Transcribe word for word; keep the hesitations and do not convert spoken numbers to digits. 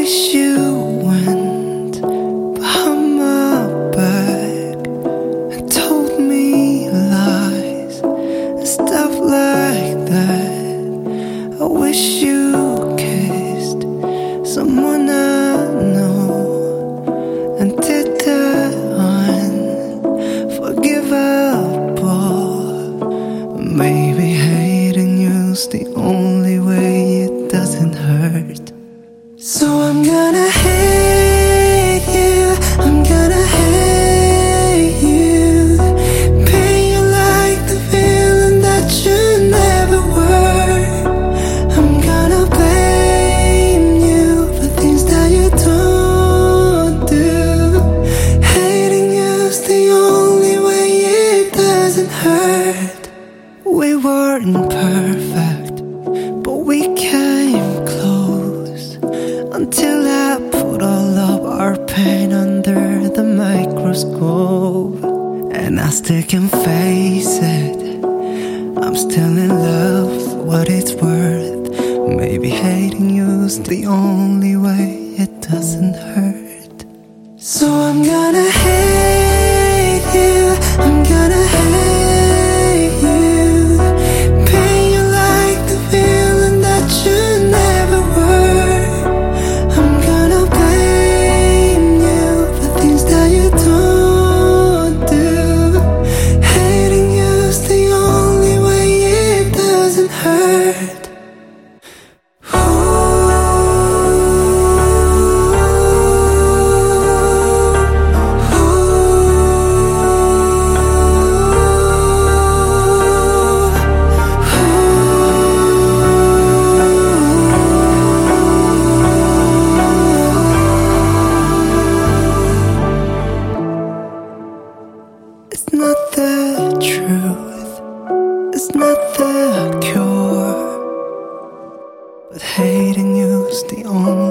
wish you went behind my back and told me lies and stuff like that. I wish you kissed someone I know and did the unforgivable. Maybe hating you's the only way it doesn't hurt. So I'm gonna hate you, I'm gonna hate you, paint you like the villain that you never were. I'm gonna blame you for things that you don't do. Hating you's the only way it doesn't hurt. We weren't perfect, but we came close until I put all of our pain under the microscope. And I still can face it, I'm still in love for what it's worth. Maybe hating you's the only way it doesn't hurt. So I'm gonna hate you, I'm gonna hate you, paint you like the villain that you never were. I'm gonna blame you for things that you don't do. Hating you's the only way it doesn't hurt. It's not the truth, it's not the cure, but hating you's the only